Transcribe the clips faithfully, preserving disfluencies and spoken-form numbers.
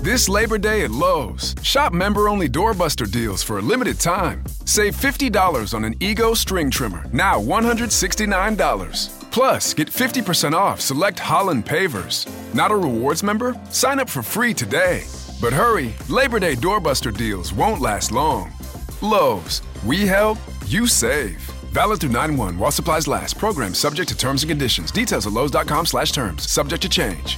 This Labor Day at Lowe's, shop member-only doorbuster deals for a limited time. Save fifty dollars on an Ego string trimmer, now one hundred sixty-nine dollars. Plus, get fifty percent off select Holland pavers. Not a rewards member? Sign up for free today. But hurry, Labor Day doorbuster deals won't last long. Lowe's, we help, you save. Valid through nine one while supplies last. Program subject to terms and conditions. Details at lowes.com slash terms. Subject to change.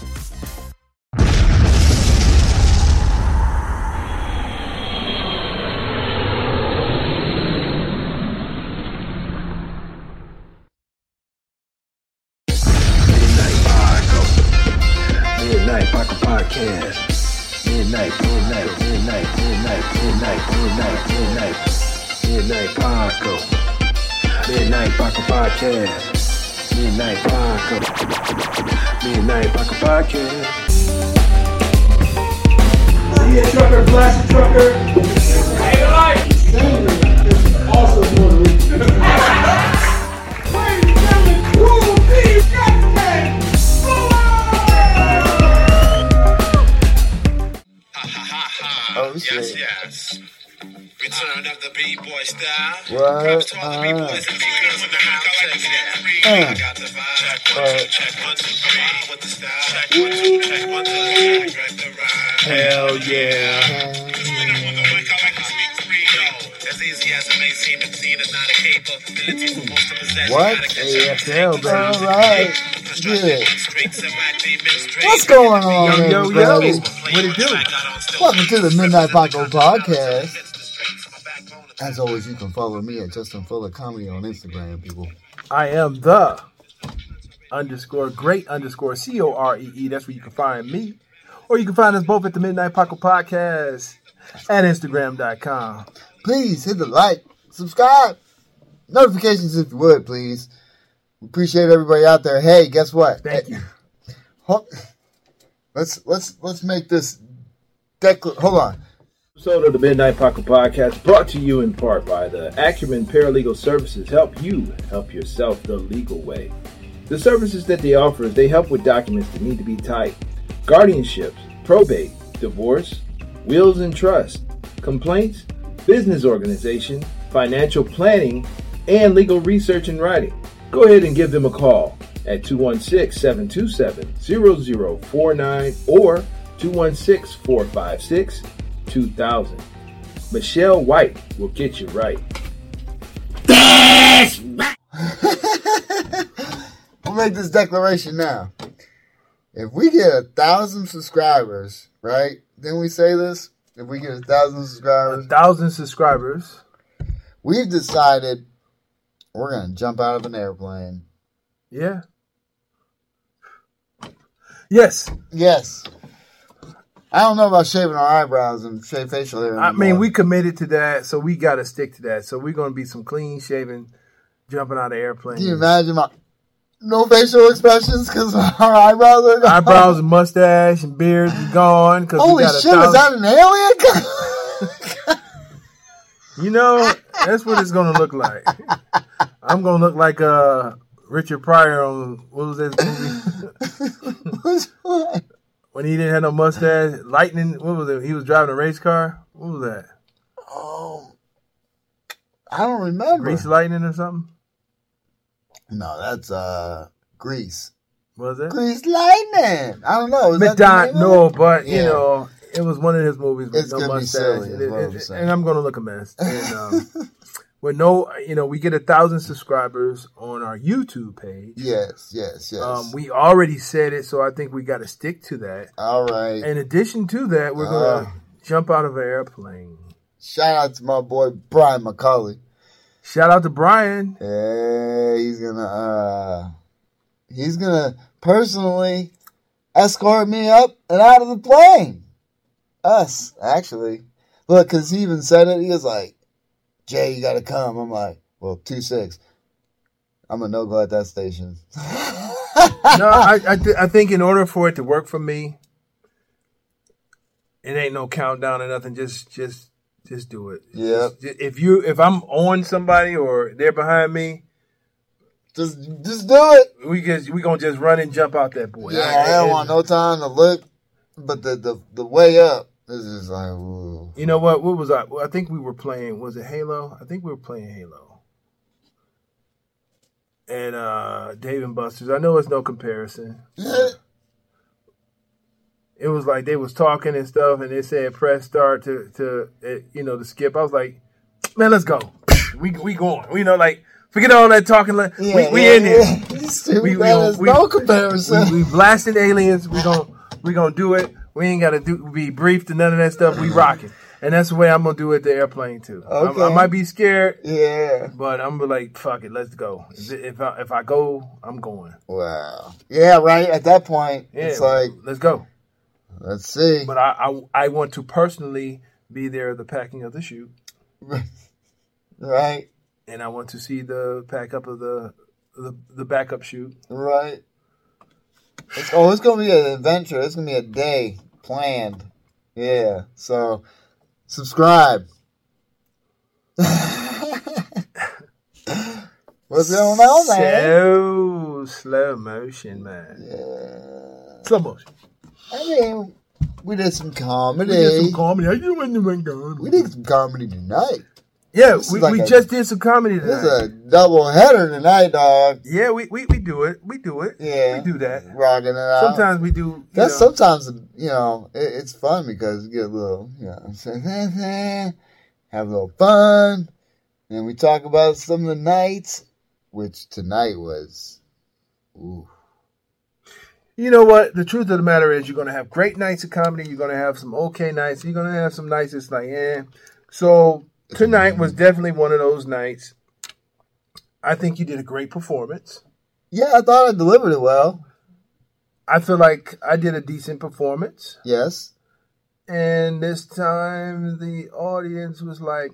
Midnight Paco Podcast. Midnight, midnight, midnight, midnight, midnight, midnight, midnight, midnight Paco. Midnight Paco Podcast. Midnight Paco. Midnight Paco Podcast. See a trucker, blast a trucker. Hey, the light. Sandra is also Puerto Rican. Ladies and gentlemen, Cool B, Captain. Oh, shit. Yes, yes. Return of the B-boy style. What? Props to all the Uh, B-boys and B-girls in the house. Check it. Uh. I got the vibe. Check one, two, check one, two, three. With the style. Check one, two, check one, two, three. Direct the rhyme. Hell yeah. Cause when I'm on the mic, I like to speak free. Yo, as easy as it may seem, it's seen as not a capability for most to possess. What? A F L, baby. All right. Good. What's going on, Yo, yo, yo. everybody? What it do? Welcome to the Midnight Paco Podcast. As always, you can follow me at Justin Fuller Comedy on Instagram, people. I am the underscore great underscore C O R E E. That's where you can find me. Or you can find us both at the Midnight Paco Podcast at Instagram dot com. Please hit the like, subscribe, notifications if you would, please. We appreciate everybody out there. Hey, guess what? Thank you. Hold, let's let's let's make this decla- Hold on. Episode of the Midnight Paco Podcast brought to you in part by the Acumen Paralegal Services. Help you help yourself the legal way. The services that they offer is they help with documents that need to be typed, guardianships, probate, divorce, wills and trust, complaints, business organization, financial planning, and legal research and writing. Go ahead and give them a call at two one six, seven two seven, zero zero four nine or two one six, four five six, two thousand. Michelle White will get you right. We'll make this declaration now. If we get a thousand subscribers, right? Didn't we say this? If we get a thousand A subscribers, thousand subscribers. we've decided we're going to jump out of an airplane. Yeah. Yes. Yes. I don't know about shaving our eyebrows and shave facial hair I anymore. mean, we committed to that, so we got to stick to that. So we're going to be some clean shaven, jumping out of airplanes. Can you imagine my no facial expressions because our eyebrows are gone? Eyebrows and mustache and beard is gone. Cause Holy we got a shit, is thousand, that an alien? You know, that's what it's going to look like. I'm going to look like uh, Richard Pryor on, what was that movie? Which one? When he didn't have no mustache. Lightning, what was it? He was driving a race car? What was that? Oh, I don't remember. Grease Lightning or something? No, that's uh, Grease. Was it? Grease Lightning. I don't know. Is that the McDonald, name of no, it? but, you Yeah. know, it was one of his movies with It's no gonna be mustache. silly, is It- what it- I'm it- saying. and I'm going to look a mess. And, um, with no, you know, we get a thousand subscribers on our YouTube page. Yes, yes, yes. Um, we already said it, so I think we got to stick to that. All right. In addition to that, we're going to Uh. jump out of an airplane. Shout out to my boy Brian McCauley. Shout out to Brian. Hey, he's gonna uh he's gonna personally escort me up and out of the plane. Us, actually. Look, cause he even said it, he was like, Jay, you gotta come. I'm like, well, two six. I'm a no go at that station. No, I I, th- I think in order for it to work for me, it ain't no countdown or nothing. Just just just do it. Yep. Just- if you if I'm on somebody or they're behind me, Just just do it. we just we gonna just run and jump out that boy. Yeah, I don't want no time to look. but the, the, the way up is just like, ooh. You know what? What was I? I think we were playing. Was it Halo? I think we were playing Halo. And uh, Dave and Buster's. I know it's no comparison. It was like they was talking and stuff, and they said press start to to uh, you know to skip. I was like, man, let's go. We we going. We know like forget all that talking. Like, Yeah, we we yeah, in there. yeah. We, we, There's we, no comparison. We, we blasting aliens. We gon' we gonna do it. We ain't gotta do be briefed and none of that stuff. We rocking, and that's the way I'm gonna do it at the airplane too. Okay. I, I might be scared, Yeah. but I'm gonna like fuck it. Let's go. If I if I go, I'm going. Wow. Yeah, right. At that point, Yeah, it's like, let's go. let's see. But I, I I want to personally be there at the packing of the chute, Right. and I want to see the pack up of the the, the backup chute. Right. It's, oh, it's going to be an adventure. It's going to be a day planned. Yeah. So, subscribe. What's going on, man? So slow motion, man. Yeah. Slow motion. I mean, we did some comedy. We did some comedy. I just went to my comedy. We did some comedy tonight. Yeah, This we, is like we a- just did some comedy This tonight. is a double header tonight, dog. Yeah, we, we, we do it. We do it. Yeah. We do that. Rocking it out. Sometimes we do. You That's know, sometimes, you know, it, it's fun because you get a little, you know, have a little fun. And we talk about some of the nights, which tonight was, ooh. You know what? The truth of the matter is you're going to have great nights of comedy. You're going to have some okay nights. You're going to have some nights that's like, eh. So tonight was definitely one of those nights. I think you did a great performance. Yeah, I thought I delivered it well. I feel like I did a decent performance. Yes. And this time the audience was like,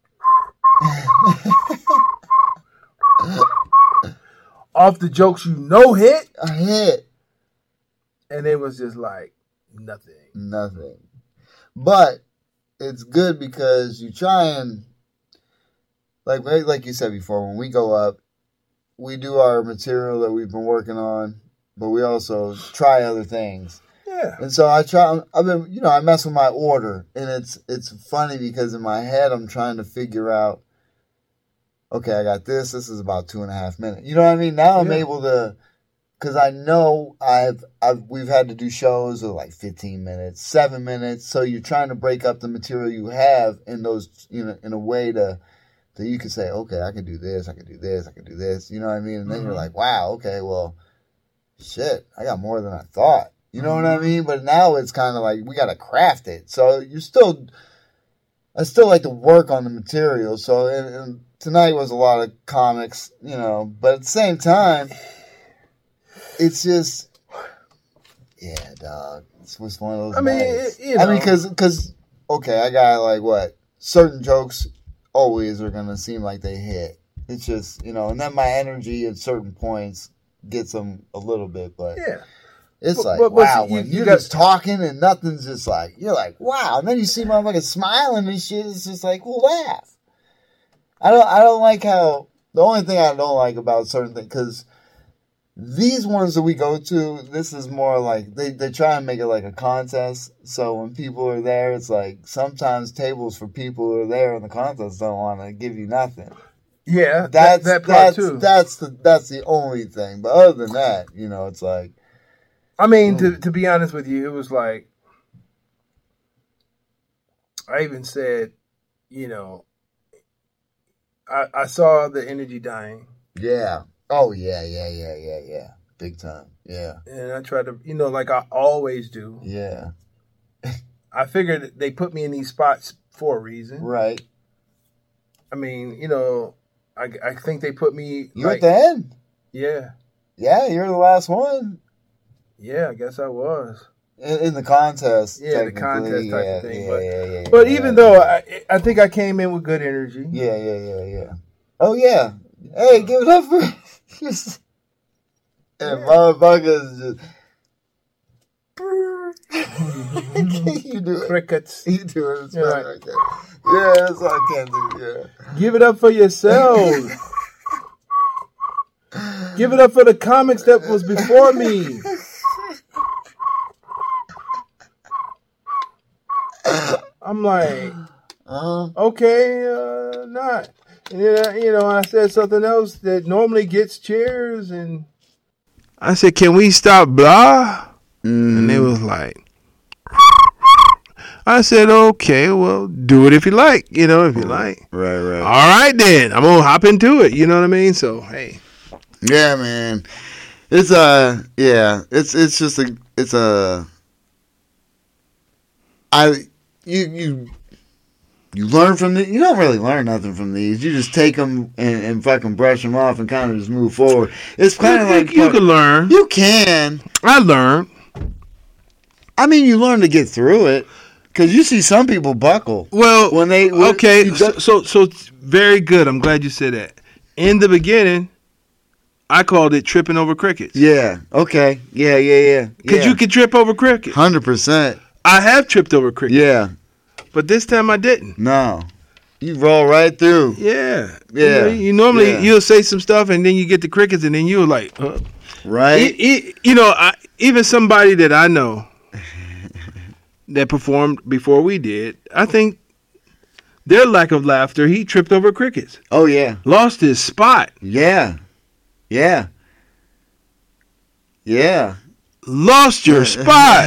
off the jokes you know hit. I hit And it was just like nothing. nothing. But it's good because you try and, like like you said before, when we go up, we do our material that we've been working on, but we also try other things. Yeah. And so I try. I've been, you know, I mess with my order, and it's it's funny because in my head I'm trying to figure out. Okay, I got this. This is about two and a half minutes. You know what I mean? Now I'm Yeah. able to, because I know I've I've we've had to do shows of like fifteen minutes, seven minutes. So you're trying to break up the material you have in those, you know, in a way to that you can say, okay, I can do this, I can do this, I can do this. You know what I mean? And then Mm-hmm. you're like, wow, okay, well, shit, I got more than I thought. You know what I mean? But now it's kind of like we got to craft it. So you still, I still like to work on the material. So and, and tonight was a lot of comics, you know, but at the same time, it's just, yeah, dog. It's just one of those. I mean, nights. it- you I mean, know. because because okay, I got like what certain jokes always are gonna seem like they hit. It's just, you know, and then my energy at certain points gets them a little bit, but Yeah. it's But- like, but- but wow, you- when you you're got- just talking and nothing's just like, you're like, wow. And then you see motherfuckers smiling and shit. It's just like, well, laugh. I don't, I don't like how, the only thing I don't like about certain things, because these ones that we go to, this is more like, they, they try and make it like a contest. So when people are there, it's like, sometimes tables for people who are there in the contest don't want to give you nothing. Yeah. That's, that, that part that's, too. that's the, that's the only thing. But other than that, you know, it's like, I mean, to to be honest with you, it was like I even said, you know, I I saw the energy dying, yeah. Oh, yeah, yeah, yeah, yeah, yeah. Big time. Yeah. and I tried to, you know, like I always do. Yeah. I figured they put me in these spots for a reason. Right. I mean, you know, I I think they put me You're like, at the end. yeah, Yeah, you're the last one yeah. I guess I was. in, in the contest. Yeah, the technically. contest type yeah, of thing, Yeah, but- yeah, yeah, But yeah, even yeah. though I I think I came in with good energy. Yeah, yeah, yeah, yeah. Oh, yeah. Hey, give it up for. And motherfuckers just. you do it. Crickets. You do it. It's Yeah, right. right. right there. Yeah, that's all I can do. Yeah. Give it up for yourselves. Give it up for the comics that was before me. I'm like, Uh, okay, uh, not. And then, uh, you know, I said something else that normally gets cheers, and I said, can we stop blah? mm, And they was like, I said, okay, well, do it if you like, you know, if you like. right, right. All right, then. I'm going to hop into it, you know what I mean? So, hey. Yeah, man. It's uh yeah, it's it's just a it's a I you you you learn from the you don't really learn nothing from these. You just take them and, and fucking brush them off and kind of just move forward. It's kind of You, like you can learn. you can. I learned. I mean, you learn to get through it because you see some people buckle. Well, When they- when okay, you so, do- so so it's very good. I'm glad you said that. In the beginning, I called it tripping over crickets. Yeah. Okay. Yeah. Yeah. Yeah. Because you can trip over crickets. Hundred percent. I have tripped over crickets. Yeah. But this time I didn't. No. You roll right through. Yeah. Yeah. You, know, you normally, Yeah. you'll say some stuff and then you get the crickets and then you're like, huh? Right. E- e- you know, I, even somebody that I know that performed before we did, I think their lack of laughter, he tripped over crickets. Oh yeah. Lost his spot. Yeah. Yeah. Yeah. Lost your spot.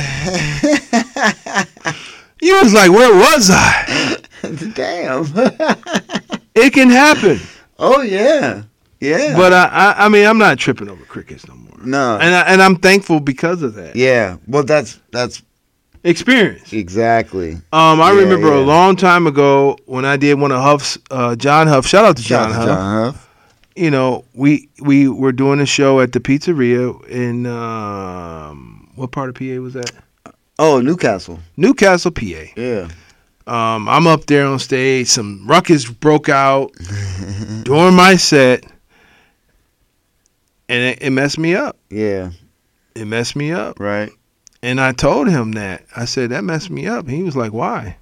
You was like, where was I? Damn. It can happen. Oh yeah. Yeah. But I, I, I mean, I'm not tripping over crickets no more. no. And I, and I'm thankful because of that yeah. Well, that's that's experience. exactly. Um, I Yeah, remember yeah. a long time ago when I did one of Huff's, uh, John Huff. Shout out to John, John, Huff. John Huff. You know, we we were doing a show at the pizzeria in um, what part of P A was that? Oh, Newcastle. Newcastle, P A. Yeah. Um, I'm up there on stage. Some ruckus broke out during my set, and it, it messed me up. Yeah. It messed me up. Right. And I told him that. I said, that messed me up. And he was like, why?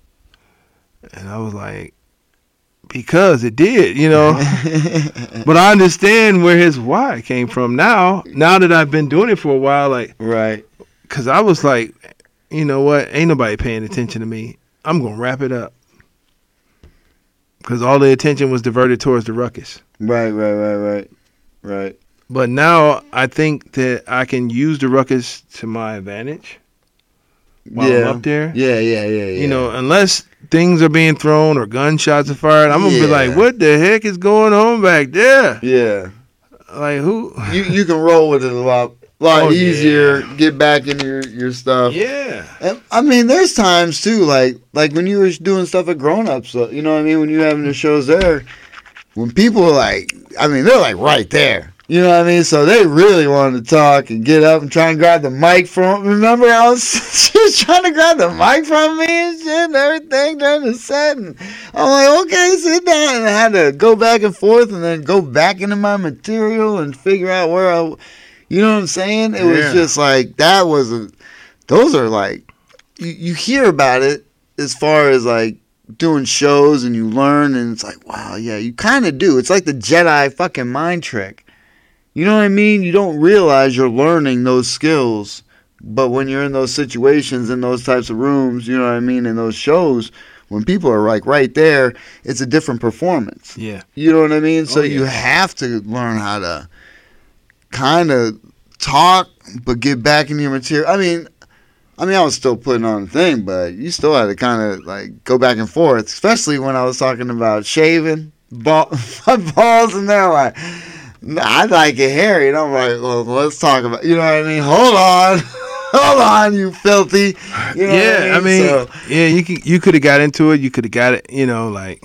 And I was like, because it did, you know. But I understand where his why came from now. Now that I've been doing it for a while, like, Right. because I was like, you know what? Ain't nobody paying attention to me. I'm going to wrap it up. Because all the attention was diverted towards the ruckus. Right. Right. Right. Right. Right. But now I think that I can use the ruckus to my advantage while yeah. I'm up there. Yeah. Yeah. Yeah. Yeah. You know, unless things are being thrown or gunshots are fired, I'm going to Yeah. be like, what the heck is going on back there? Yeah. Like, who? You you can roll with it a lot lot Oh, yeah. easier. Get back into your your stuff. Yeah. And, I mean, there's times too, like like when you were doing stuff at Grown Ups, uh, you know what I mean? When you were having the shows there, when people are like, I mean, they're like right there. You know what I mean? So they really wanted to talk and get up and try and grab the mic from. Remember, I was she was trying to grab the mic from me and shit and everything during the set, and I'm like, okay, sit down, and I had to go back and forth and then go back into my material and figure out where I, you know what I'm saying? It was Yeah. just like that was a. Those are like, you, you hear about it as far as like doing shows and you learn and it's like, wow, yeah, you kind of do. It's like the Jedi fucking mind trick. You know what I mean? You don't realize you're learning those skills, but when you're in those situations, in those types of rooms, you know what I mean, in those shows, when people are like right there, it's a different performance. Yeah. You know what I mean? So Oh, yeah. you have to learn how to kind of talk, but get back in your material. I mean, I mean, I was still putting on the thing, but you still had to kind of like go back and forth, especially when I was talking about shaving ball, my balls, and they're like, nah, I like it hairy, and I'm like, well, let's talk about, you know what I mean? Hold on, hold on, you filthy. You know Yeah, what I mean, So, yeah, you could, you could have got into it. You could have got it, you know, like,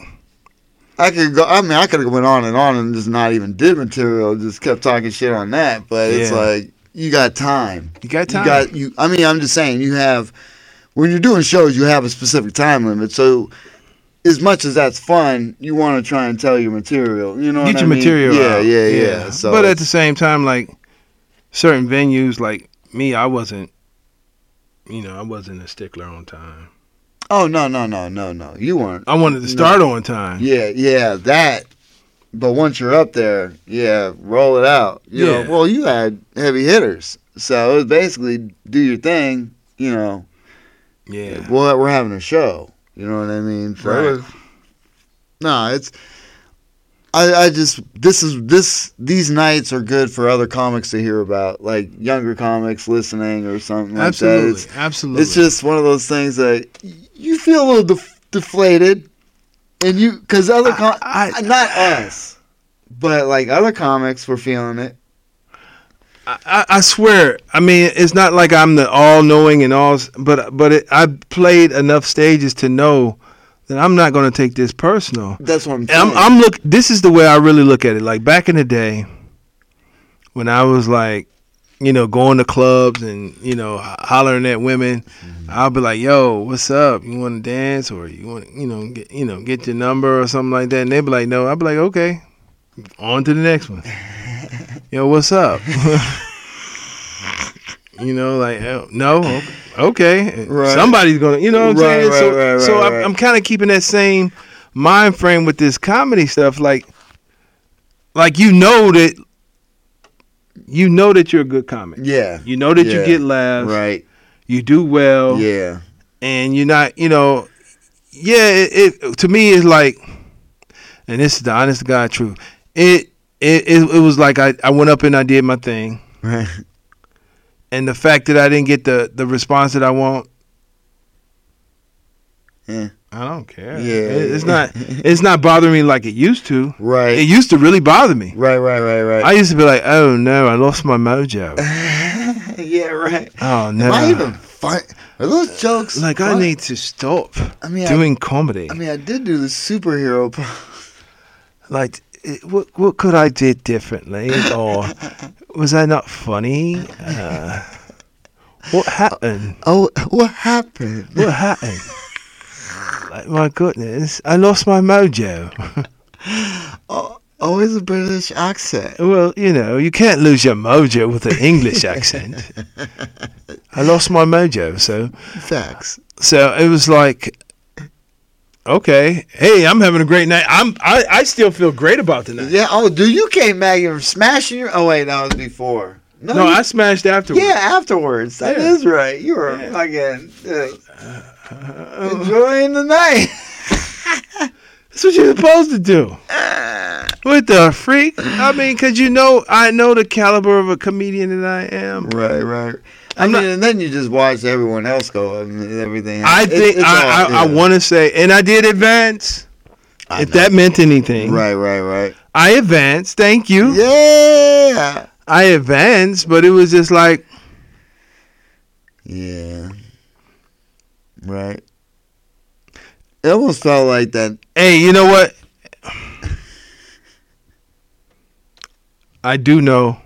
I could go. I mean, I could have went on and on and just not even did material. Just kept talking shit on that. But it's Yeah. like you got time. you got time. You got you. I mean, I'm just saying you have when you're doing shows, you have a specific time limit. So as much as that's fun, you want to try and tell your material. You know, Get what your I mean? material Yeah, out. yeah, yeah. So, but at the same time, like, certain venues, like me, I wasn't, you know, I wasn't a stickler on time. oh no, no, no, no, no. You weren't. I wanted to start on time. Yeah, yeah, that. But once you're up there, yeah, roll it out. You Yeah. know, well, you had heavy hitters, so it was basically do your thing. You know, Yeah. well, we're having a show. You know what I mean? So Right. it was, no, it's. I, I just this is this these nights are good for other comics to hear about, like younger comics listening or something like Absolutely. that. It's, Absolutely. It's just one of those things that you feel a little def- deflated, and you because other com- I- I- not us, but like other comics were feeling it. I, I swear. I mean, it's not like I'm the all-knowing and all, but but it, I played enough stages to know that I'm not going to take this personal. That's what I'm And saying. I'm, I'm look. This is the way I really look at it. Like back in the day, when I was like, you know, going to clubs and you know, ho- hollering at women, Mm-hmm. I'll be like, "Yo, what's up? You want to dance or you want, you know, get, you know, get your number or something like that?" And they'd be like, "No." I'd be like, "Okay, on to the next one." Yo, what's up? You know, like oh, no, okay, Right. somebody's gonna, you know what I'm Right, saying? right, so, right, so right, I'm, right. I'm kind of keeping that same mind frame with this comedy stuff. Like, like you know that, you know that you're a good comic. Yeah. You know that you Yeah. get laughs. Right. You do well. Yeah. And you're not, you know, yeah. It, it to me is like, and this is the honest to God truth. It it it, it was like I, I went up and I did my thing. Right. And the fact that I didn't get the, the response that I want, Yeah. I don't care. Yeah. It- it's not it's not bothering me like it used to. Right. It used to really bother me. Right. Right. Right. Right. I used to be like, oh no, I lost my mojo. yeah. Right. Oh no. Am I even fun? Are those jokes? like I fun? need to stop I mean, I- doing comedy. I mean, I did do the superhero. po- like it, what what could I did differently, or was I not funny? Uh, what happened? Oh, what happened? What happened? Like my goodness, I lost my mojo. Oh, always a British accent. Well, you know, you can't lose your mojo with an English accent. I lost my mojo, so Facts. so it was like, okay, hey, I'm having a great night. I'm I, I still feel great about the night. Yeah. Oh, dude, you came back and smashing your. Oh wait, that was before. No, you- I smashed afterwards. Yeah, afterwards. That is Yeah. right. You were Yeah. fucking uh, enjoying the night. That's what you're supposed to do. What the freak? I mean, because you know, I know the caliber of a comedian that I am. Right, right. I I'm mean, not- and then you just watch everyone else go and everything. I It's- think it's I, all- I, I yeah. want to say, and I did advance. I if know. that meant anything, Right, right, right. I advanced. Thank you. Yeah. I advanced, but it was just like, Yeah. Right. It almost felt like that. hey, you know what? I do know.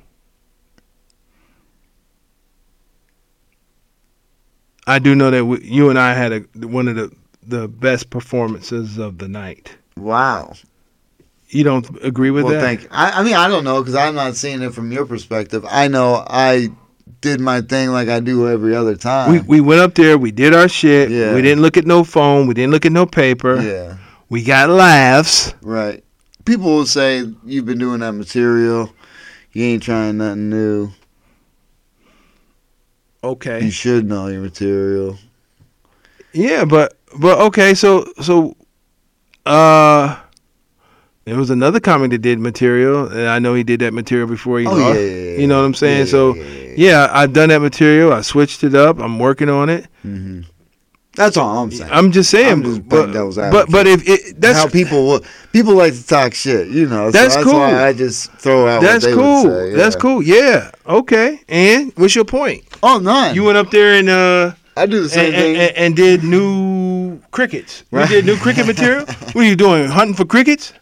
I do know that we, you and I had a, one of the, the best performances of the night. Wow. You don't agree with Well, that? thank you. I, I mean, I don't know because I'm not seeing it from your perspective. I know I did my thing like I do every other time. We we went up there. We did our shit. Yeah. We didn't look at no phone. We didn't look at no paper. yeah. We got laughs. Right. People will say you've been doing that material. You ain't trying nothing new. Okay. You should know your material. Yeah, but but okay. So so, uh, there was another comic that did material, and I know he did that material before he Oh, lost. yeah, yeah, yeah. You know what I'm saying? Yeah, so yeah, yeah, yeah, I've done that material. I switched it up. I'm working on it. Mm-hmm. That's all I'm saying. I'm just saying. I'm just but, playing devil's but but if it, that's how people will, people like to talk shit, you know. So That's that's cool. why I just throw out. that's what they cool. Would say, yeah. That's cool. Yeah. Okay. And what's your point? Oh, none. You went up there and uh. I do the same and, thing. and, and did new crickets. You Right. did new cricket material? What are you doing? Hunting for crickets?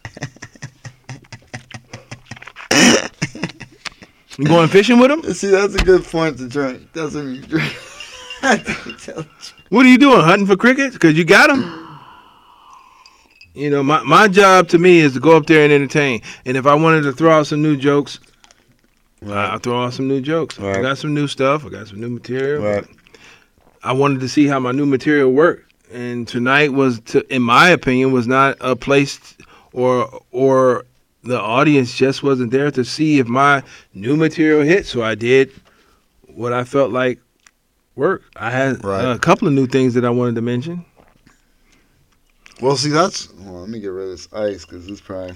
You going fishing with them? See, that's a good point to drink. That's when you drink. What are you doing? Hunting for crickets? Because you got them. You know, my, my job to me is to go up there and entertain. And if I wanted to throw out some new jokes, I'll throw out some new jokes. I Right. got some new stuff. I got some new material. Right. I wanted to see how my new material worked, and tonight was, to, in my opinion, was not a place or or the audience just wasn't there to see if my new material hit. So I did what I felt like worked. I had Right. a couple of new things that I wanted to mention. Well, see, that's. Well, let me get rid of this ice because it's probably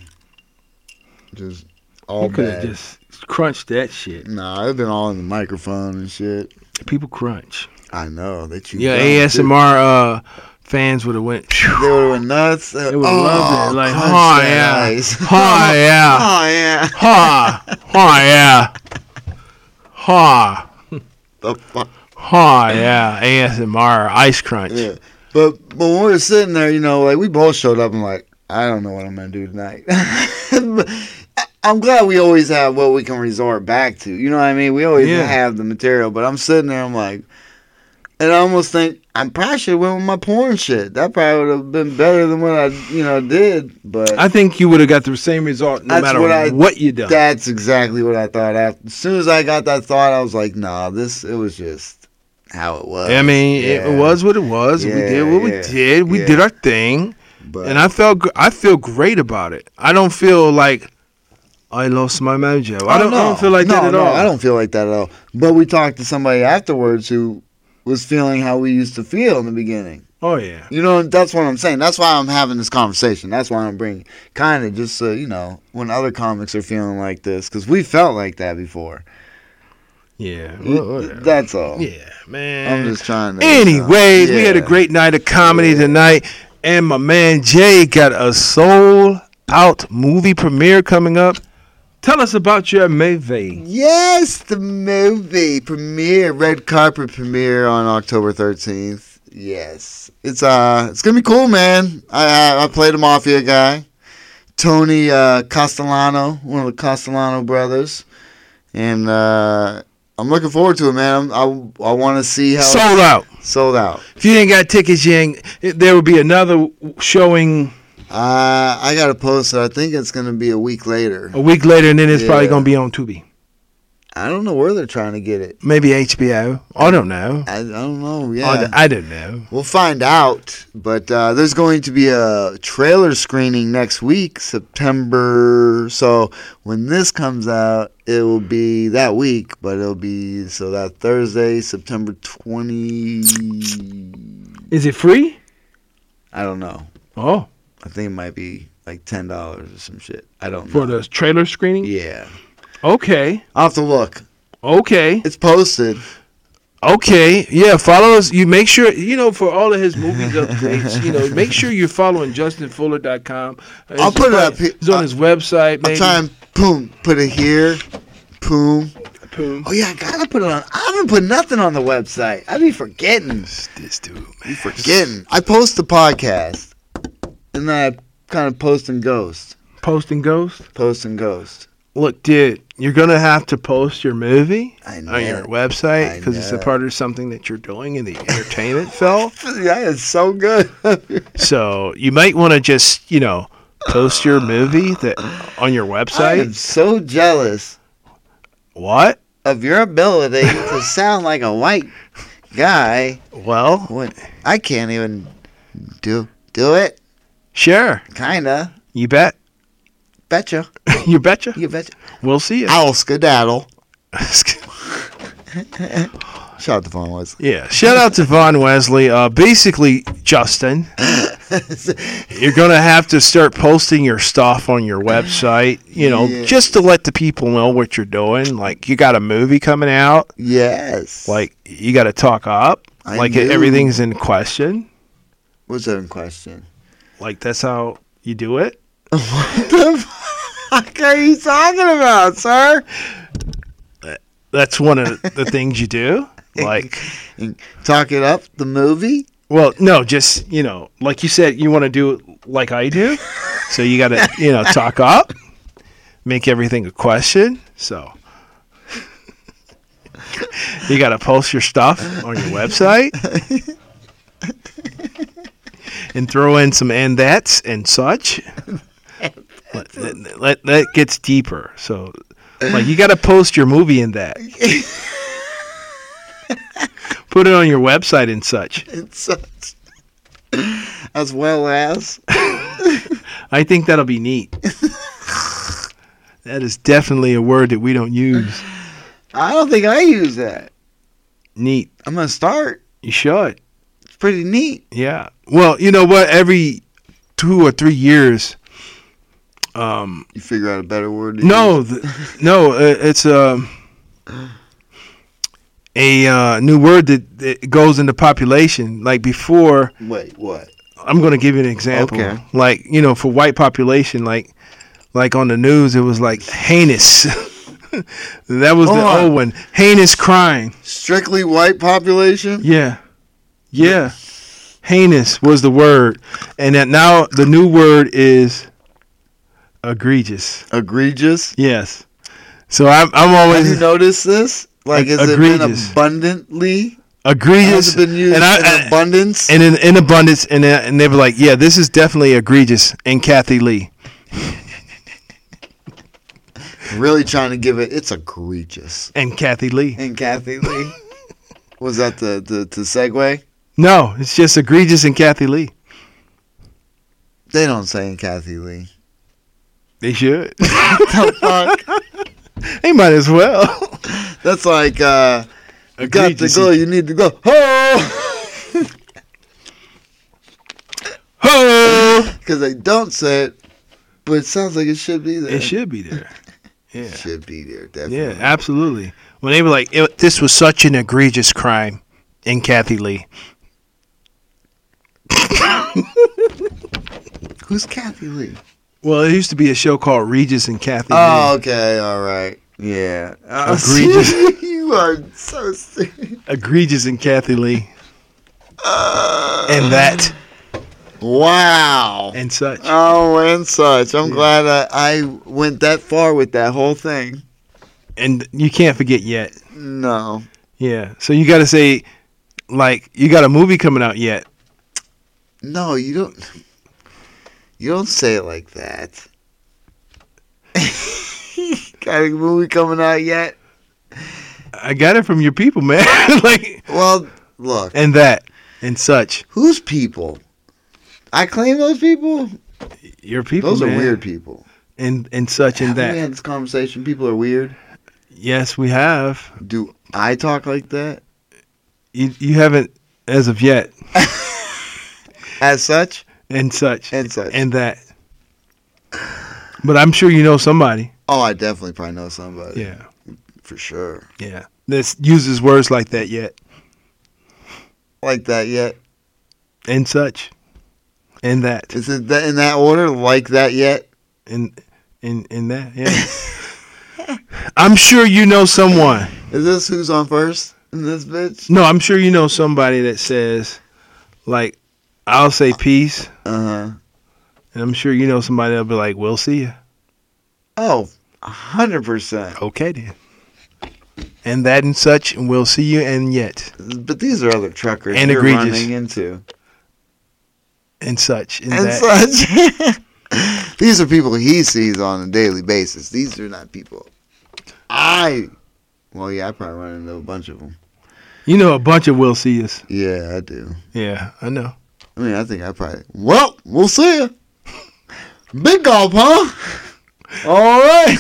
just all You could have bad. just crunched that shit. Nah, it's been all in the microphone and shit. People crunch. I know they chew. Yeah, gum, A S M too. R uh, fans would have went. They would have went nuts. They They would have oh, loved it. Like, crunch oh that yeah, ice. oh yeah, Oh yeah. ha, oh yeah, ha, The fuck. ha, yeah. A S M R ice crunch. Yeah. But but when we were sitting there, you know, like we both showed up and like, I don't know what I'm gonna do tonight. But I- I'm glad we always have what we can resort back to. You know what I mean? We always Yeah. have the material. But I'm sitting there, I'm like, and I almost think I probably should have went with my porn shit. That probably would have been better than what I, you know, did. But I think you would have got the same result no That's matter what what, I- you done. that's exactly what I thought. After, as soon as I got that thought, I was like, nah, this, it was just how it was. I mean, Yeah. it was what it was. we Yeah, did what yeah, we did. We yeah. did our thing, But, and I felt gr- I feel great about it. I don't feel like I lost my mojo. I don't. Oh, no. I don't feel like no, that at no, all. I don't feel like that at all. But we talked to somebody afterwards who was feeling how we used to feel in the beginning. Oh yeah. You know, that's what I'm saying. That's why I'm having this conversation. That's why I'm bringing kind of just so, you know, when other comics are feeling like this. Because we felt like that before. Yeah. Well, whatever. That's all. Yeah, man. I'm just trying to. Anyways, we had a Yeah. great night of comedy tonight, and my man Jay got a sold out movie premiere coming up. Tell us about your movie. Yes, the movie premiere, red carpet premiere on October thirteenth. Yes, it's uh, it's gonna be cool, man. I I, I played a mafia guy, Tony uh, Castellano, one of the Castellano brothers, and uh, I'm looking forward to it, man. I'm, I I want to see how Sold out. sold out. If you ain't got tickets, you ain't. it- There will be another showing Uh, I gotta post it. I think it's gonna be a week later. a week later, and then it's probably Yeah. gonna be on Tubi, I don't know where they're trying to get it. maybe H B O. I don't know. I, I don't know. I Yeah. d- I don't know. We'll find out, but uh, there's going to be a trailer screening next week, September. So when this comes out, it will be that week, but it'll be so that Thursday, September twentieth. Is it free? I don't know. Oh, I think it might be like ten dollars or some shit. I don't know. for the trailer screening. yeah, Okay. I'll have to look. Okay. It's posted. Okay, yeah, follow us. You make sure, you know, for all of his movies updates, you know, make sure you're following justin fuller dot com. Uh, I'll it's put it probably- up here. It's on I'll- his website, I'll maybe. try and boom, put it here. Boom. Boom. Oh yeah, I gotta put it on. I haven't put nothing on the website. I be forgetting. This dude, man. Be forgetting. I post the podcast, and then I kind of post and ghost. Post and Ghost. Post and ghost. Look, dude, you're gonna have to post your movie I know. on your website I because it's a know. part of something that you're doing in the entertainment field. Yeah, it's so good. So you might want to just, you know, post your movie that on your I am website. so jealous What? of your ability to sound like a white guy. Well, What? I can't even do do it. sure. Kinda. You bet. Betcha. You betcha. You betcha. We'll see you. Owl skedaddle. Shout out to Vaughn Wesley. Yeah, shout out to Vaughn Wesley. Uh, basically, Justin, you're gonna have to start posting your stuff on your website. You know, Yeah. just to let the people know what you're doing. Like, you got a movie coming out. Yes. Like, you got to talk up. I like, knew. everything's in question. What's that in question? Like, that's how you do it. What the fuck are you talking about, sir? That's one of the things you do. Like, Talk it up, the movie? well, no, just, you know, like you said, you want to do it like I do. So you got to, you know, talk up, make everything a question. So you got to post your stuff on your website and throw in some and that's and such. Let, let, that gets deeper. So, like, you got to post your movie in that. Put it on your website and such. It's such. As well as. I think that'll be neat. That is definitely a word that we don't use. I don't think I use that. Neat. I'm going to start. You should. It's pretty neat. Yeah. Well, you know what? Every two or three years. Um, You figure out a better word? to no, use? the, no, uh, it's um, a uh, new word that, that goes into population. Like before, Wait, what? I'm going to give you an example. Okay. Like, you know, for white population, like like on the news, it was like heinous. That was Hold the on. old one. Heinous crime. Strictly white population? Yeah. Yeah. Heinous was the word. And that now the new word is egregious. Egregious? Yes. So I'm I'm Have always you noticed this? Like, has it been Egregious. abundantly? egregious. Has it been used and I, in I- abundance? and in, in abundance, and uh, and they were like, yeah, this is definitely egregious. And Kathy Lee. Really trying to give it, it's egregious. And Kathy Lee. And Kathy Lee? Was that the, the, the segue? No, it's just egregious and Kathy Lee. They don't say in Kathy Lee. They should. The fuck? They might as well. That's like, uh, you got to Egregious. go, you need to go. Oh! Oh! Because they don't say it, but it sounds like it should be there. It should be there. Yeah. Should be there, definitely. Yeah, absolutely. When they were like, it, this was such an egregious crime in Kathy Lee. Who's Kathy Lee? Well, it used to be a show called Regis and Kathy Oh, Lee. okay, all right. Yeah. Uh, Egregious. you are so serious. Egregious and Kathy Lee. and that Wow. and such. Oh, and such. I'm glad I, I went that far with that whole thing. And you can't forget yet. No. Yeah. So you got to say, like, you got a movie coming out yet. No, you don't. You don't say it like that. Got a movie coming out yet? I got it from your people, man. like, Well, look. and that and such. Whose people? I claim those people? Your people, Those are man. weird people. And and such and Haven't we that. had this conversation? People are weird. Yes, we have. Do I talk like that? You you haven't as of yet. As such? And such. And such. And that. But I'm sure you know somebody. Oh, I definitely probably know somebody. Yeah. For sure. Yeah. That uses words like that yet. Like that yet? And such. And that. Is it that in that order? Like that yet? And in in that, yeah. I'm sure you know someone. Is this who's on first in this bitch? No, I'm sure you know somebody that says, like, I'll say peace, Uh huh. and I'm sure you know somebody that'll be like, we'll see you. Oh, a hundred percent. Okay, then. And that and such, and we'll see you, and yet, But these are other truckers And you're egregious. running into. and such, and, And that. such. These are people he sees on a daily basis. These are not people I. Well, yeah, I probably run into a bunch of them. You know a bunch of we'll see yous. Yeah, I do. Yeah, I know. I mean, I think I probably. Well, we'll see you. Big golf, huh? All right.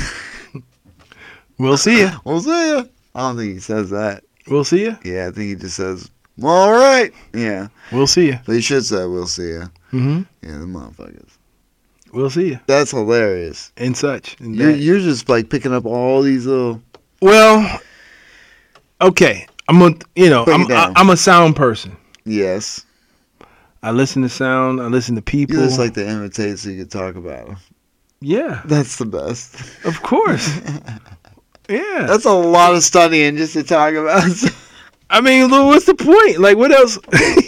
We'll see you. We'll see you. I don't think he says that. We'll see you. Yeah, I think he just says, all right. Yeah. We'll see you. But he should say, we'll see you. Mm-hmm. Yeah, the motherfuckers. We'll see you. That's hilarious. And such, and You're, that. you're just like picking up all these little. Well, okay. I'm a, you know, Break it I'm down. I, I'm a sound person. Yes. I listen to sound. I listen to people. You just like to imitate so you can talk about them. Yeah, That's the best. of course. Yeah. That's a lot of studying just to talk about. I mean, Lou, what's the point? Like, what else?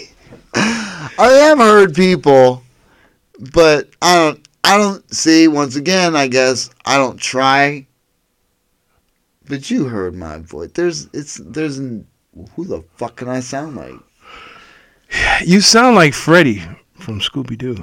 I have heard people, but I don't. I don't see. Once again, I guess I don't try. But you heard my voice. There's. It's. There's. An, who the fuck can I sound like? You sound like Freddy from Scooby Doo.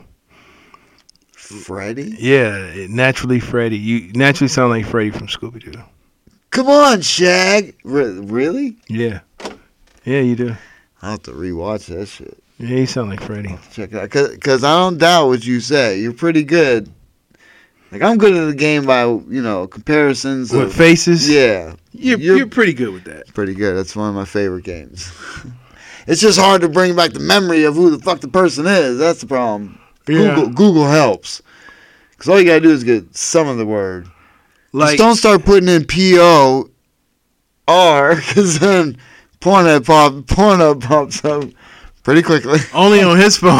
Freddie? Yeah, naturally Freddy. You naturally sound like Freddy from Scooby Doo. Come on, Shag. Re- really? Yeah, yeah, you do. I'll have to rewatch that shit. Yeah, you sound like Freddy. Check it out. Because I don't doubt what you say. You're pretty good. Like, I'm good at the game by, you know, comparisons. With of, faces. Yeah. you're, you're- you're pretty good with that. Pretty good. That's one of my favorite games. It's just hard to bring back the memory of who the fuck the person is. That's the problem. Yeah. Google Google helps. Because all you got to do is get some of the word. Like, Just don't start putting in P O R, because then Pornhub, pop, Pornhub pops up pretty quickly. only on his phone.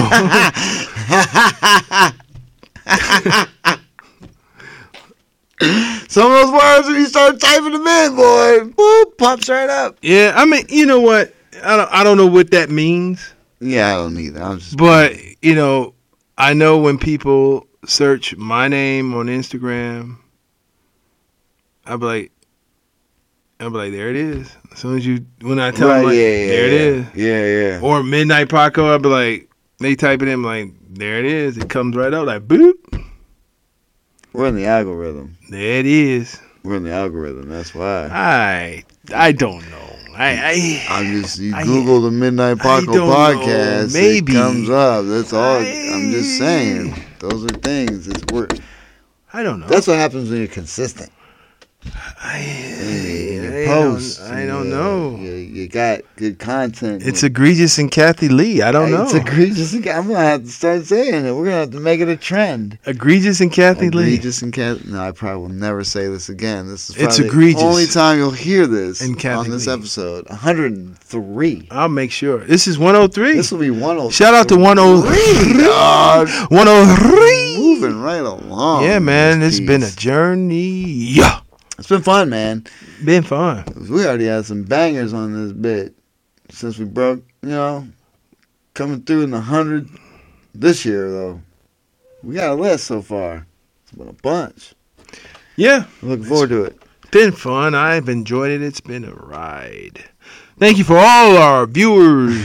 Some of those words, when you start typing them in, boy, boop, pops right up. Yeah, I mean, you know what? I don't, I don't know what that means, Yeah, I don't either. I'm just. but you know, I know when people search my name on Instagram, I'll be like, I'll be like, there it is. As soon as you, when I tell Right, them, like, yeah, yeah, there it yeah. is. Yeah, yeah. Or Midnight Paco, I'll be like, they type it in, like, there it is. It comes right up, like, boop. We're in the algorithm. There it is. We're in the algorithm. That's why. I, I don't know. I, I, I'm just you I- Google the Midnight I Paco don't know. podcast. Maybe. It comes up. That's all. I- I'm just saying. Those are things. It's work. I don't know. That's what happens when you're consistent. I, You I post. don't, I don't you, know. You, you got good content. It's egregious and Kathy Lee. I don't know. It's egregious. I'm gonna have to start saying it. We're gonna have to make it a trend. Egregious and Kathy Lee. Egregious and Kathy. No, I probably will never say this again. This is It's probably egregious. the only time you'll hear this And Kathy on this Lee. episode. one hundred three. I'll make sure. This is one oh three. This will be one oh three. Shout out to one oh three. dog. one oh three. Moving right along. Yeah, man. This It's been a piece. journey. Yeah. It's been fun, man. Been fun. We already had some bangers on this bit since we broke, you know, coming through in the hundred this year, though. We got a list so far. It's been a bunch. Yeah. I'm looking forward to it. Been fun. I've enjoyed it. It's been a ride. Thank you for all our viewers.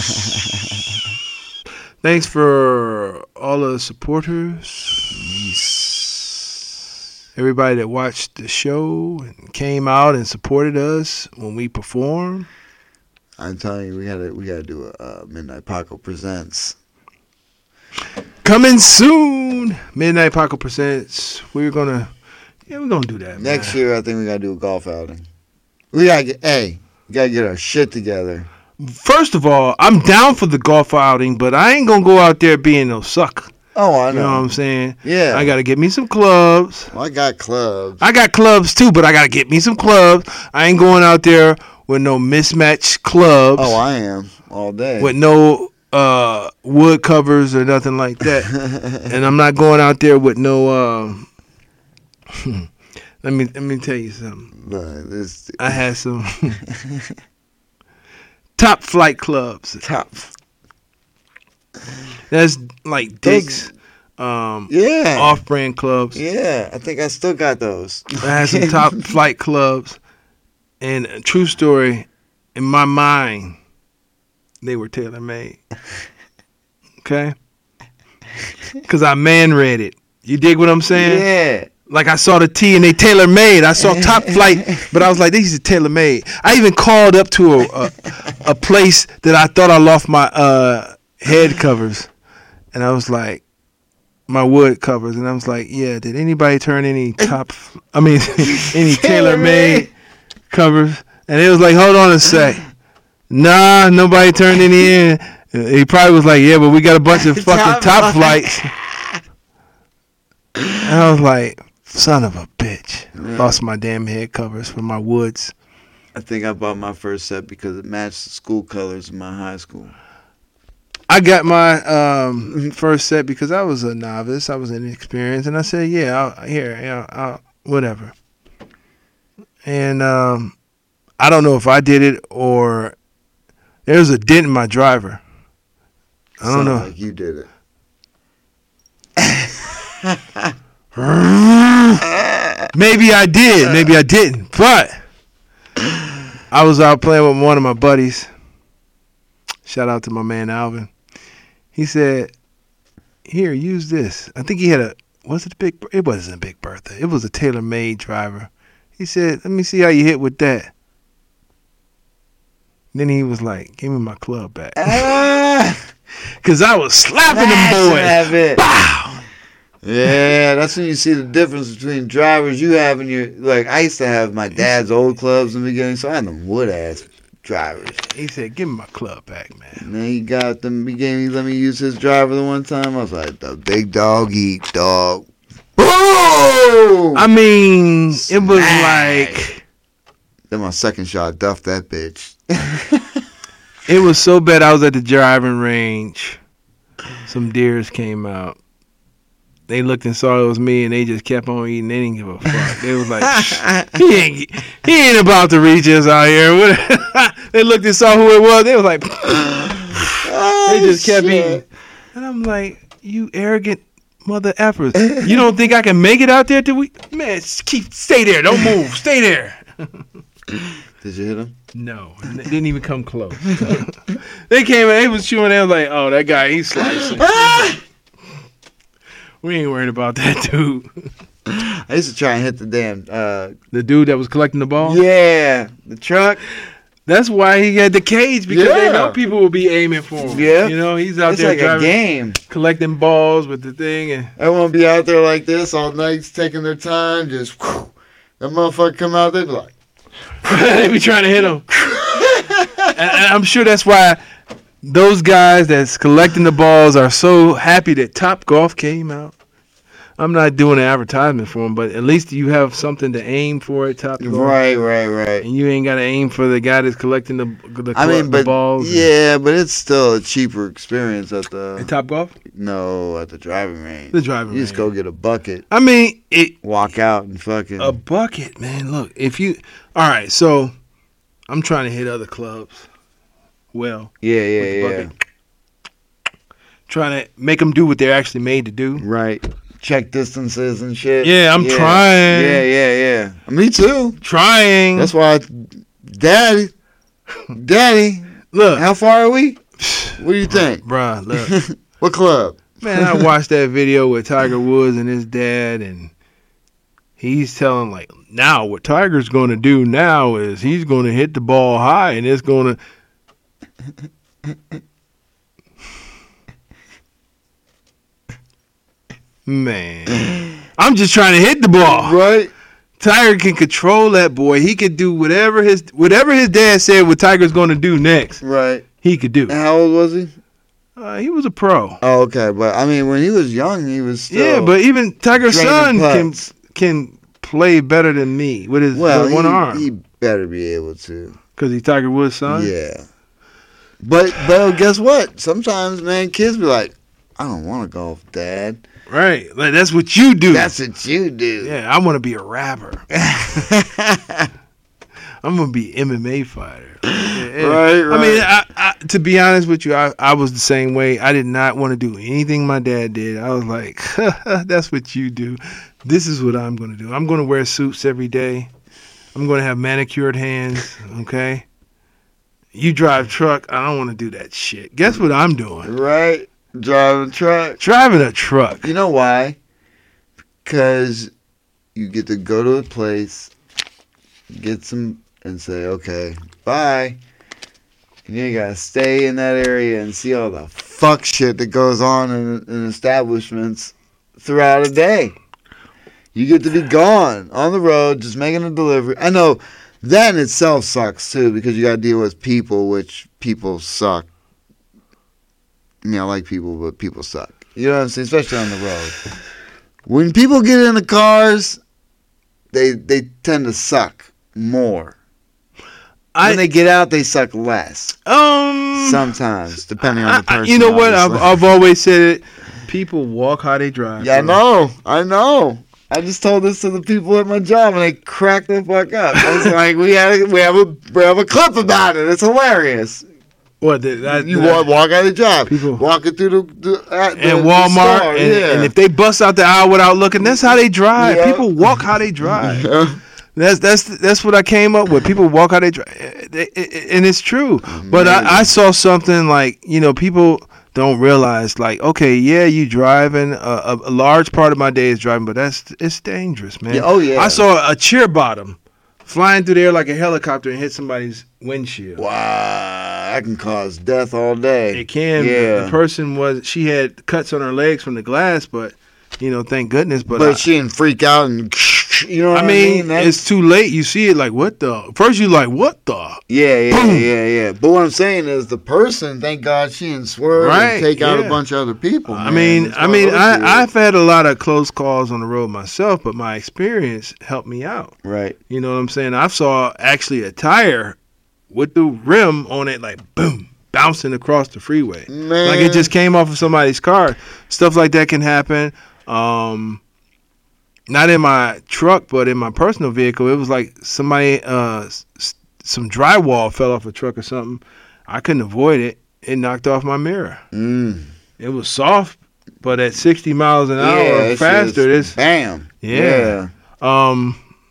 Thanks for all the supporters. Everybody that watched the show and came out and supported us when we performed. I'm telling you, we gotta we gotta do a uh, Midnight Paco Presents. Coming soon. Midnight Paco Presents. We're gonna yeah, we're gonna do that. Next man. year, I think we gotta do a golf outing. We gotta get hey, we gotta get our shit together. First of all, I'm down for the golf outing, but I ain't gonna go out there being no sucker. Oh, I You know. know what I'm saying? Yeah. I gotta get me some clubs. Well, I got clubs. I got clubs too, but I gotta get me some clubs. I ain't going out there with no mismatched clubs. Oh, I am all day. With no uh, wood covers or nothing like that. And I'm not going out there with no. Um, let me let me tell you something. But this I had some top flight clubs. top. That's like Dick's, um, Yeah. off-brand clubs. Yeah, I think I still got those. I had some top flight clubs, and a true story, in my mind, they were tailor made. Okay, because I man read it. You dig what I'm saying? Yeah. Like I saw the T and they tailor made. I saw top flight, but I was like, these are tailor made. I even called up to a, a a place that I thought I lost my uh, head covers, and I was like, my wood covers, and I was like, yeah, did anybody turn any top? I mean, any tailor made covers? And it was like, hold on a sec, nah, nobody turned any in. He probably was like, yeah, but we got a bunch of fucking top flights. And I was like, son of a bitch. Lost my damn head covers for my woods. I think I bought my first set because it matched the school colors in my high school. I got my um, first set because I was a novice. I was inexperienced. And I said, yeah, I'll, here, yeah, I'll, whatever. And um, I don't know if I did it or there was a dent in my driver. I don't Sound know. like you did it. Maybe I did. Maybe I didn't. But I was out playing with one of my buddies. Shout out to my man Alvin. He said, here, use this. I think he had a, was it a big, it wasn't a Big Bertha. It was a tailor-made driver. He said, let me see how you hit with that. Then he was like, give me my club back. Because I was slapping them boys. Have it. Bow. Yeah, that's when you see the difference between drivers you have and your, like, I used to have my dad's old clubs in the beginning, so I had them wood ass drivers. He said, "Give me my club back, man." And then he got them. He gave me. Let me use his driver the one time. I was like, "The big dog eat dog." Boom! I mean, it was Smack. like Then my second shot duffed that bitch. it was so bad. I was at the driving range. Some deers came out. They looked and saw it was me, and they just kept on eating. They didn't give a fuck. They was like, he ain't, he ain't about to reach us out here. They looked and saw who it was. They was like, they just kept eating. And I'm like, you arrogant mother effers. You don't think I can make it out there till we? Man, keep stay there. Don't move. Stay there. Did you hit him? No, they didn't even come close. They came and they was chewing. They was like, "Oh, that guy, he's slicing." We ain't worried about that dude. I used to try and hit the damn. Uh, The dude that was collecting the ball. yeah, the truck. That's why he had the cage because they Yeah. know people will be aiming for him. Yeah. you know he's out It's there like a driving, game. collecting balls with the thing, and Everyone be out there like this all night, taking their time. Just whew, that motherfucker come out, they be like, they be trying to hit him. and, and I'm sure that's why those guys that's collecting the balls are so happy that Top Golf came out. I'm not doing an advertisement for them, but at least you have something to aim for at Top Golf. right, right, right. And you ain't got to aim for the guy that's collecting the the, I mean, the but balls. and- yeah, but it's still a cheaper experience at At the Top Golf? no at the driving range. The driving You just range. go get a bucket, I mean, it walk out, and fucking. a bucket, man. Look, if you all right, so I'm trying to hit other clubs. Well, yeah, with the yeah, yeah. bucket. Trying to make them do what they're actually made to do. Right. Check distances and shit. Yeah, I'm trying. Yeah, yeah, yeah. Me too. Trying. That's why, Daddy, Daddy, Look, how far are we? What do you think? bruh, look. What club? Man, I watched that video with Tiger Woods and his dad, and he's telling, like, now what Tiger's going to do now is he's going to hit the ball high, and it's going to... Man, I'm just trying to hit the ball. Right. Tiger can control that boy. He could do whatever his whatever his dad said what Tiger's going to do next, Right. he could do. And how old was he? Uh, he was a pro. Oh, okay. But I mean, when he was young, he was still. Yeah, but even Tiger's draining son can putts. can play better than me with his well, with one he, arm he better be able to. because he's Tiger Woods' son. Yeah. But but guess what? Sometimes, man, kids be like, I don't want to golf, Dad. Right. Like that's what you do. That's what you do. yeah. I want to be a rapper. I'm gonna be M M A fighter. Yeah, Right, I mean, right. I, I, to be honest with you, I, I was the same way. I did not want to do anything my dad did. I was like, that's what you do. This is what I'm gonna do. I'm gonna wear suits every day. I'm gonna have manicured hands. Okay. You drive truck. I don't want to do that shit. Guess what I'm doing? Right? Driving truck. Driving a truck. You know why? Because you get to go to a place, get some, and say, okay, bye. And you gotta stay in that area and see all the fuck shit that goes on in, in establishments throughout a day. You get to be gone on the road, just making a delivery. I know that in itself sucks too, because you gotta deal with people, which people suck. I mean, I like people, but people suck. You know what I'm saying? Especially on the road. When people get in the cars, they they tend to suck more. I When they get out, they suck less. um. Sometimes, depending on the I- I- person. you know what? I've, obviously. I've always said it. People walk how they drive. Yeah, I bro. know. I know. I just told this to the people at my job, and they cracked the fuck up. I was like, we had we have a we have a clip about it. It's hilarious. What? The, that, You that- walk, walk out of the job, People- walking through the, the, at the and the Walmart, store, and, yeah. and if they bust out the aisle without looking, that's how they drive. Yeah. People walk how they drive. Yeah. That's that's that's what I came up with. People walk how they drive, and it's true. But I, I saw something like, you know, people don't realize, like, okay, yeah, you driving. A, a, a large part of my day is driving, but that's it's dangerous, man. Yeah, oh, yeah. I saw a cheer bottom flying through the air like a helicopter and hit somebody's windshield. Wow, that can cause death all day. It can. Yeah. The person was she had cuts on her legs from the glass, but you know, thank goodness. But, But I, she didn't freak out and You know what I mean, That's- it's too late. You see it like, what the? First, you like, what the? Yeah, yeah, Boom. yeah, yeah. But what I'm saying is the person, thank God she didn't swerve Right, and take out yeah. a bunch of other people. I man. mean, That's I one of mean, those I, deals. I've had a lot of close calls on the road myself, but my experience helped me out. Right. You know what I'm saying? I saw actually a tire with the rim on it, like boom, bouncing across the freeway, Man. like it just came off of somebody's car. Stuff like that can happen. Um, not in my truck, but in my personal vehicle. It was like somebody, uh, s- some drywall fell off a truck or something. I couldn't avoid it. It knocked off my mirror. Mm. It was soft, but at sixty miles an hour Yeah, or it's faster, just this bam. yeah. Um,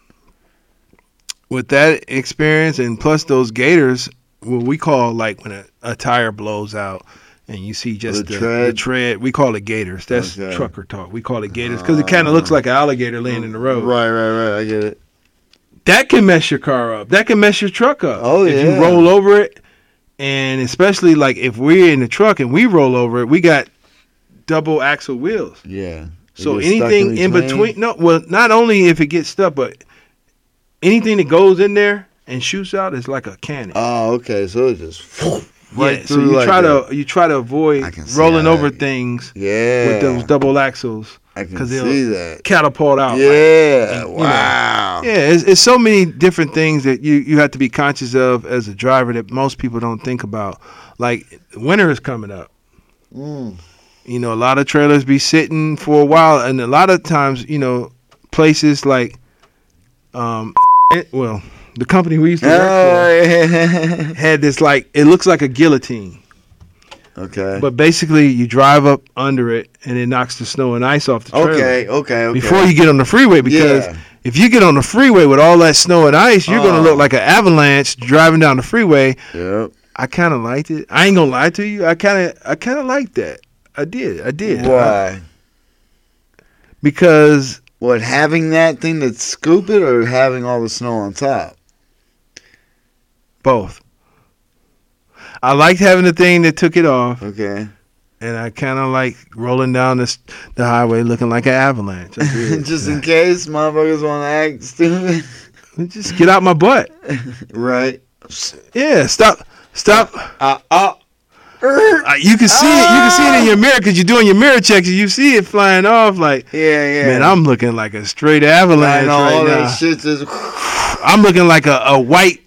with that experience and plus those gators, what we call like when a, a tire blows out and you see just The the, tread? the tread, we call it gators. That's Okay. trucker talk. We call it gators because it kind of looks like an alligator laying in the road. Right, right, right. I get it. That can mess your car up. That can mess your truck up. Oh, if yeah. you roll over it, and especially like if we're in the truck and we roll over it, we got double axle wheels. Yeah. So It gets stuck anything in between, no, well, not only if it gets stuck, but anything that goes in there and shoots out is like a cannon. Oh, okay. So it just right yeah, so through you like try that. to you try to avoid I can see rolling how over that- things Yeah. with those double axles I can 'cause they'll see that. catapult out. like- Yeah. you know. Wow. yeah, it's, it's so many different things that you, you have to be conscious of as a driver that most people don't think about. Like winter is coming up. Mm. You know, a lot of trailers be sitting for a while, and a lot of times, you know, places like, um, well, the company we used to work Oh, yeah. for had this like it looks like a guillotine, Okay. but basically you drive up under it and it knocks the snow and ice off the trailer Okay. Okay. Okay. before you get on the freeway. Because Yeah. if you get on the freeway with all that snow and ice, you're Oh. gonna look like an avalanche driving down the freeway. Yep. I kind of liked it. I ain't gonna lie to you. I kind of, I kind of liked that. I did. I did. Why? Because What, having that thing to scoop it or having all the snow on top? both. I liked having the thing that took it off, Okay. and I kind of like rolling down this, the highway looking like an avalanche. I did. Just in case motherfuckers want to act stupid. Just get out my butt. Right. Yeah, stop, stop. Uh, uh, Uh, you can see it. You can see it in your mirror because you're doing your mirror checks and you see it flying off. Like, yeah, yeah. man, I'm looking like a straight I avalanche know all right now. that shit just. I'm looking like a, a white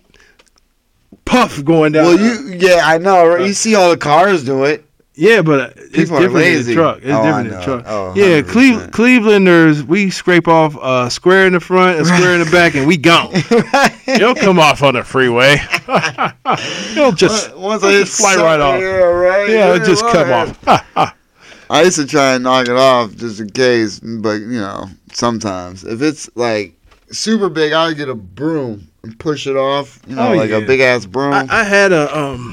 puff going down. Well, you, yeah, I know. Right? You see all the cars do it. Yeah, but uh, it's People are different in the lazy. truck. It's Oh, I different in the know. truck. Oh, yeah, one hundred percent. Cleve- Clevelanders, we scrape off a square in the front, a square in the back, and we gone. It'll come off on the freeway. It'll just, Once it'll I just fly right off. Yeah, right. Yeah, it'll just come right. off. I used to try and knock it off just in case, but you know, sometimes if it's like super big, I'll get a broom and push it off. You know, Oh, like yeah. a big ass broom. I, I had a, um,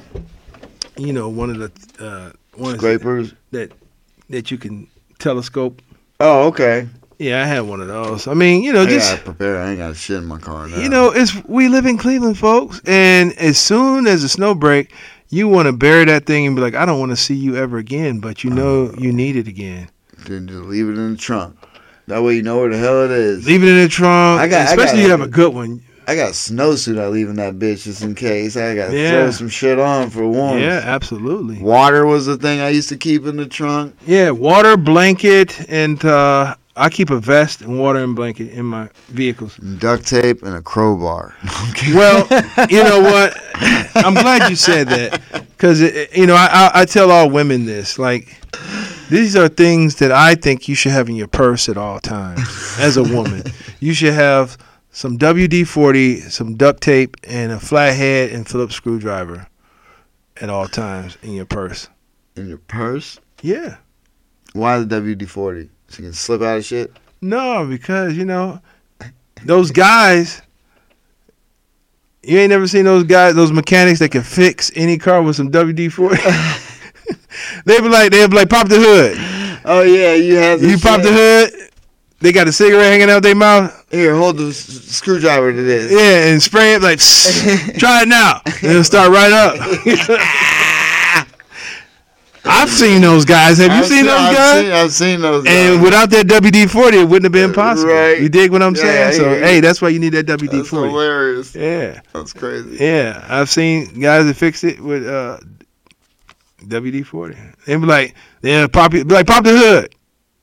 you know, one of the uh, ones Scrapers. that that you can telescope. Oh, okay. Yeah, I had one of those. I mean, you know, I just gotta prepare. I ain't got shit in my car now. you know, it's we live in Cleveland, folks, and as soon as the snow break, you want to bury that thing and be like, I don't want to see you ever again, but you know you need it again. then just leave it in the trunk. That way you know where the hell it is. Leave it in the trunk, I got- I especially got- you have a good one. I got a snowsuit I leave in that bitch just in case. I gotta Yeah. throw some shit on for warmth. Yeah, absolutely. Water was the thing I used to keep in the trunk. Yeah, water, blanket, and uh, I keep a vest and water and blanket in my vehicles. Duct tape and a crowbar. Well, you know what? I'm glad you said that because you know I, I I tell all women this. Like, these are things that I think you should have in your purse at all times. As a woman, you should have some W D forty, some duct tape, and a flathead and Phillips screwdriver at all times in your purse. In your purse? Yeah. Why the W D forty? So you can slip out of shit? No, because you know those guys. You ain't never seen those guys, those mechanics that can fix any car with some W D forty. They be like, they be like, pop the hood. Oh, yeah, you have this You pop shit. the hood. They got a cigarette hanging out their mouth. Here, hold the s- screwdriver to this. Yeah, and spray it like, try it now. And it'll start right up. I've seen those guys. Have you I've seen those I've guys? Seen, I've seen those guys. And without that W D forty, it wouldn't have been possible. Right. You dig what I'm Yeah, saying? So, yeah. hey, that's why you need that W D That's forty. hilarious. Yeah. That's crazy. Yeah. I've seen guys that fix it with uh, W D forty. They be like, yeah, pop it, be like, pop the hood.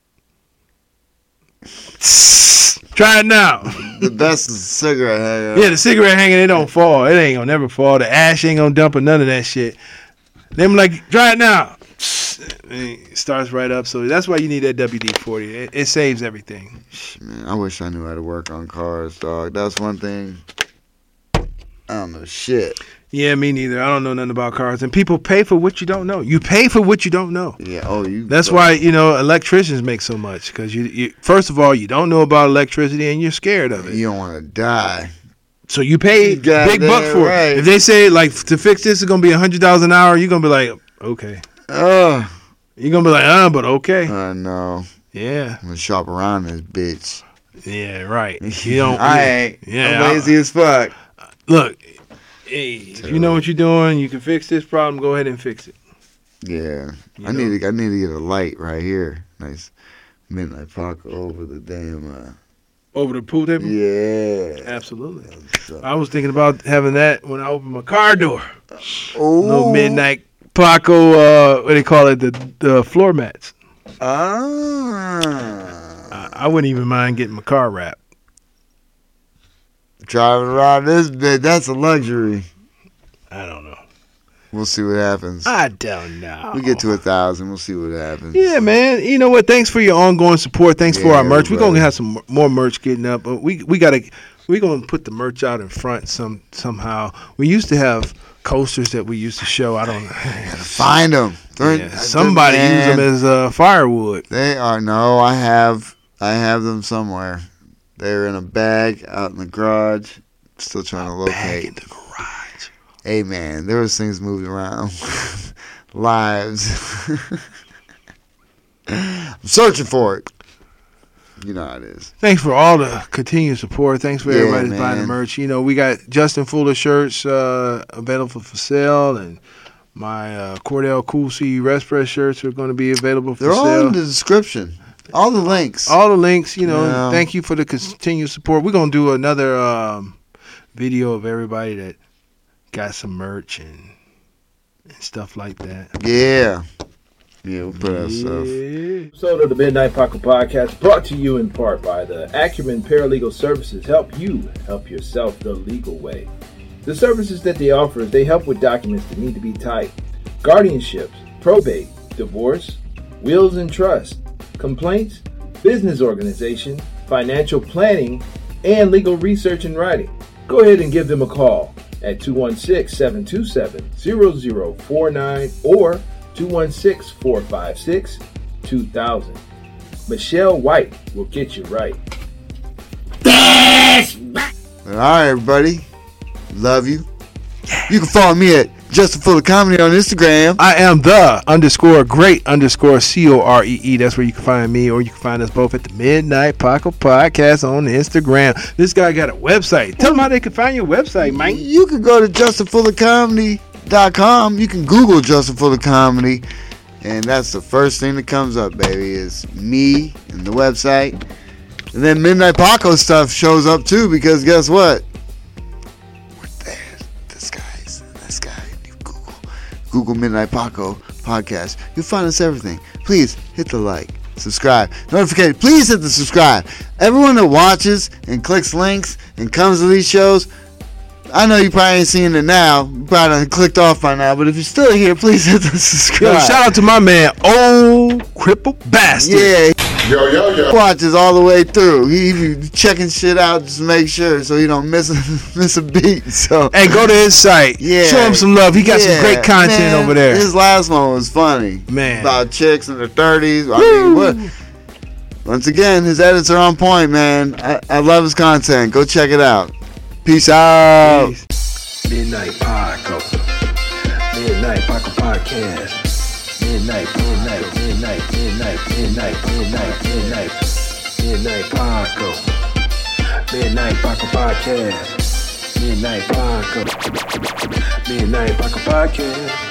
Try it now. The best is a cigarette hanger. Yeah, the cigarette hanger, it don't fall. It ain't gonna never fall. The ash ain't gonna dump or none of that shit. Them like, try it now. It starts right up. So that's why you need that W D forty. It, it saves everything. Man, I wish I knew how to work on cars, dog. That's one thing. I don't know shit. Yeah, me neither. I don't know nothing about cars. And people pay for what you don't know. You pay for what you don't know. Yeah. Oh, you. That's why, you know, electricians make so much. Because, you, you, first of all, you don't know about electricity and you're scared of it. You don't want to die. So you pay You big goddamn buck for right. it. If they say, like, to fix this, it's going to be one hundred dollars an hour, you're going to be like, okay. Oh. You're going to be like, uh, but okay. I know. Yeah. I'm gonna shop around this bitch. Yeah, right. You don't. I ain't. Yeah. I'm lazy as fuck. Look, hey, if you know what you're doing, you can fix this problem, go ahead and fix it. Yeah. You I know? need to. I need to get a light right here. Nice midnight Paco over the damn. Uh, Over the pool table? yeah. Absolutely. So- I was thinking about having that when I opened my car door. Oh. No midnight Paco, uh, what do they call it? The the floor mats. Ah. I, I wouldn't even mind getting my car wrapped. Driving around this bit, that's a luxury. I don't know. We'll see what happens. I don't know. We get to a thousand, we'll see what happens. Yeah, man. You know what? Thanks for your ongoing support. Thanks for Yeah, our merch. We're brother. gonna have some m- more merch getting up, but we we gotta we're gonna put the merch out in front some somehow. We used to have coasters that we used to show. I don't know. Find them. Yeah, somebody use them as uh, firewood. They are no. I have. I have them somewhere. They're in a bag out in the garage. Still trying to Back in locate. the garage. Hey man, there was things moving around. Lives. I'm searching for it. You know how it is. Thanks for all the continued support. Thanks for Yeah, everybody that's buying the man. merch. You know, we got Justin Fuller shirts uh, available for sale, and my uh, Cordell Cool C Rest Press shirts are going to be available for They're all sale. in the description. All the links. All the links, you know. Yeah. Thank you for the continued support. We're gonna do another um, video of everybody that got some merch and and stuff like that. Yeah. Yeah, we'll put out stuff. Episode of the Midnight Paco Podcast brought to you in part by the Acumen Paralegal Services. Help you help yourself the legal way. The services that they offer is they help with documents that need to be typed, guardianships, probate, divorce, wills and trust, complaints, business organization, financial planning, and legal research and writing. Go ahead and give them a call at two one six, seven two seven, zero zero four nine or two one six, four five six, two thousand. Michelle White will get you right. All right, everybody. Love you. You can follow me at Justin Fuller Comedy on Instagram. I am the underscore great underscore C O R E E. That's where you can find me, or you can find us both at the Midnight Paco Podcast on Instagram. This guy got a website. Tell them how they can find your website, Mike. You can go to justin fuller comedy dot com. You can Google Justin Fuller Comedy, and that's the first thing that comes up, baby, is me and the website. And then Midnight Paco stuff shows up too, because guess what? We're there. This guy's this guy. You Google Google Midnight Paco Podcast. You'll find us everything. Please hit the like, subscribe, notification. Please hit the subscribe. Everyone that watches and clicks links and comes to these shows, I know you probably ain't seeing it now. You probably done clicked off by now. But if you're still here, please hit the subscribe. Yo, shout out to my man, Old Cripple Bastard. Yeah, Yo, yo, yo. watches all the way through. He, he be checking shit out just to make sure so he don't miss a miss a beat. So Hey, go to his site. yeah, Show him some love. He got yeah, some great content man, over there. His last one was funny, Man. about chicks in their thirties. I mean, what? Once again, his edits are on point, man. I, I love his content. Go check it out. Peace out. Peace. Midnight Paco. Midnight Paco Podcast. Midnight, midnight, midnight, midnight, midnight, midnight, midnight, midnight Paco. Midnight Paco Podcast. Midnight Paco. Midnight Paco Podcast.